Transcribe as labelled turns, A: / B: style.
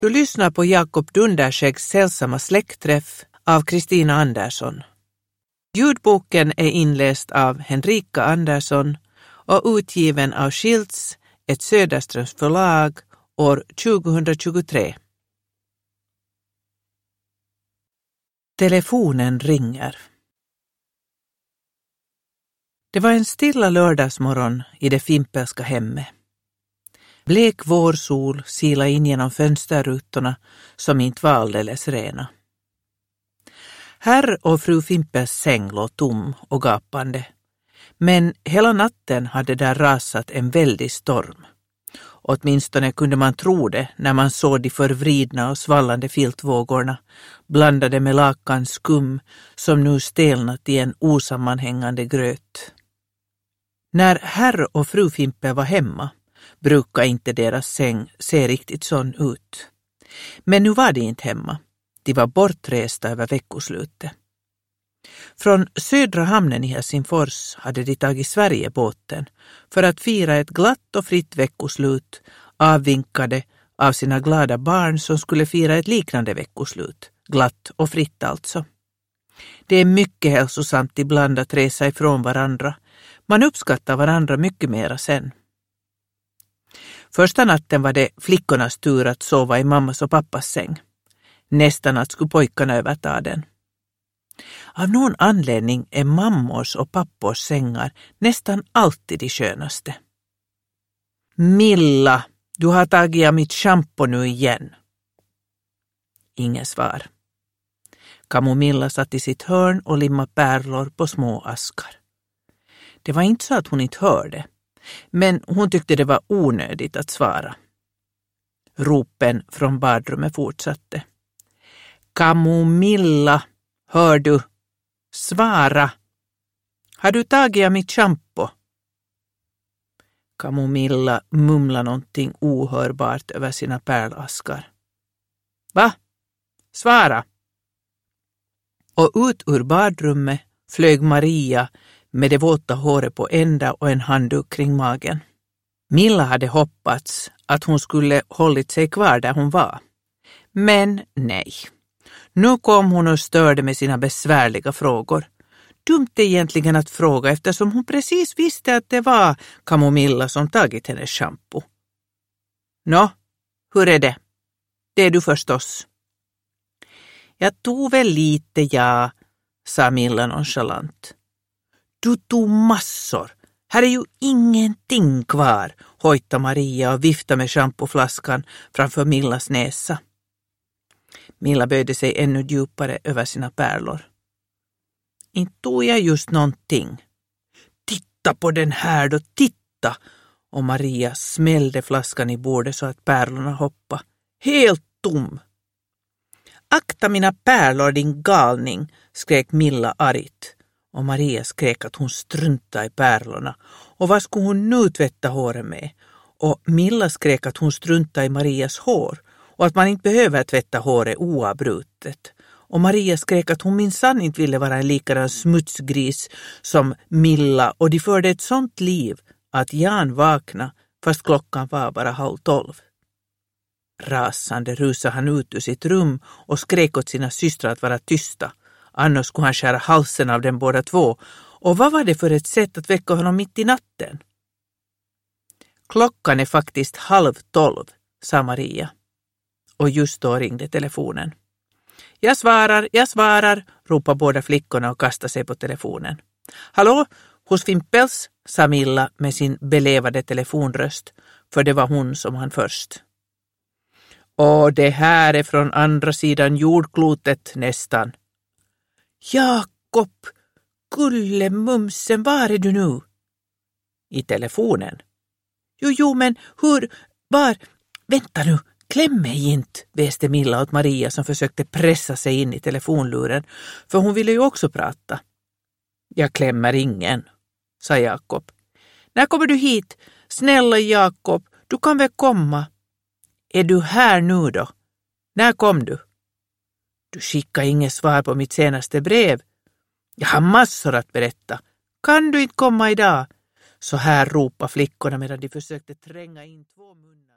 A: Du lyssnar på Jakob Dunderskeggs sällsamma släktträff av Kristina Andersson. Ljudboken är inläst av Henrika Andersson och utgiven av Schilds, ett Söderströms förlag, år 2023. Telefonen ringer. Det var en stilla lördagsmorgon i det fimpelska hemmet. Blek vårsol sila in genom fönsterrutorna som inte var alldeles rena. Herr och fru Fimpels säng låg tom och gapande, men hela natten hade där rasat en väldig storm. Åtminstone kunde man tro det när man såg de förvridna och svallande filtvågorna blandade med lakans skum som nu stelnat i en osammanhängande gröt. När herr och fru Fimpel var hemma brukar inte deras säng se riktigt sån ut. Men nu var de inte hemma. De var bortresta över veckoslutet. Från södra hamnen i Helsingfors hade de tagit Sverigebåten för att fira ett glatt och fritt veckoslut, avvinkade av sina glada barn som skulle fira ett liknande veckoslut, glatt och fritt alltså. Det är mycket hälsosamt ibland att resa ifrån varandra. Man uppskattar varandra mycket mera sen. Första natten var det flickornas tur att sova i mammas och pappas säng. Nästa natt skulle pojkarna överta den. Av någon anledning är mammors och pappors sängar nästan alltid de skönaste. Milla, du har tagit av mitt shampoo nu igen. Inget svar. Kamomilla satt i sitt hörn och limmade pärlor på små askar. Det var inte så att hon inte hörde, men hon tyckte det var onödigt att svara. Ropen från badrummet fortsatte. Kamomilla, hör du? Svara! Har du tagit av mitt shampoo? Kamomilla mumlade någonting ohörbart över sina pärlaskar. Va? Svara! Och ut ur badrummet flög Maria med det våta håret på ända och en handduk kring magen. Milla hade hoppats att hon skulle hållit sig kvar där hon var. Men nej. Nu kom hon och störde med sina besvärliga frågor. Dumt egentligen att fråga eftersom hon precis visste att det var Kamomilla som tagit hennes shampoo. Nå, hur är det? Det är du förstås. Jag tog väl lite, ja, sa Milla nonchalant. Du tog massor. Här är ju ingenting kvar, hojtade Maria och viftade med shampooflaskan framför Millas näsa. Milla böjde sig ännu djupare över sina pärlor. Inte tog jag just någonting. Titta på den här då, titta! Och Maria smällde flaskan i bordet så att pärlorna hoppade. Helt tom! Akta mina pärlor, din galning, skrek Milla argt. Och Maria skrek att hon struntade i pärlorna. Och vad skulle hon nu tvätta håret med? Och Milla skrek att hon struntade i Marias hår. Och att man inte behöver tvätta håret oavbrutet. Och Maria skrek att hon minsann inte ville vara en likadan smutsgris som Milla. Och de förde ett sånt liv att Jan vaknade fast klockan var bara 11:30. Rasande rusade han ut ur sitt rum och skrek åt sina systrar att vara tysta. Annars skulle han skära halsen av dem båda två. Och vad var det för ett sätt att väcka honom mitt i natten? Klockan är faktiskt 11:30, sa Maria. Och just då ringde telefonen. Jag svarar, ropade båda flickorna och kastade sig på telefonen. Hallå, hos Fimpels, sa Milla med sin belevade telefonröst, för det var hon som han först. Och det här är från andra sidan jordklotet nästan. Jakob, gullemumsen, var är du nu? I telefonen. Jo, men var? Vänta nu, kläm mig inte, väste Milla åt Maria som försökte pressa sig in i telefonluren, för hon ville ju också prata. Jag klämmer ingen, sa Jakob. När kommer du hit? Snälla Jakob, du kan väl komma? Är du här nu då? När kom du? Du skickar inget svar på mitt senaste brev. Jag har massor att berätta. Kan du inte komma idag? Så här ropar flickorna medan de försökte tränga in 2 munnar.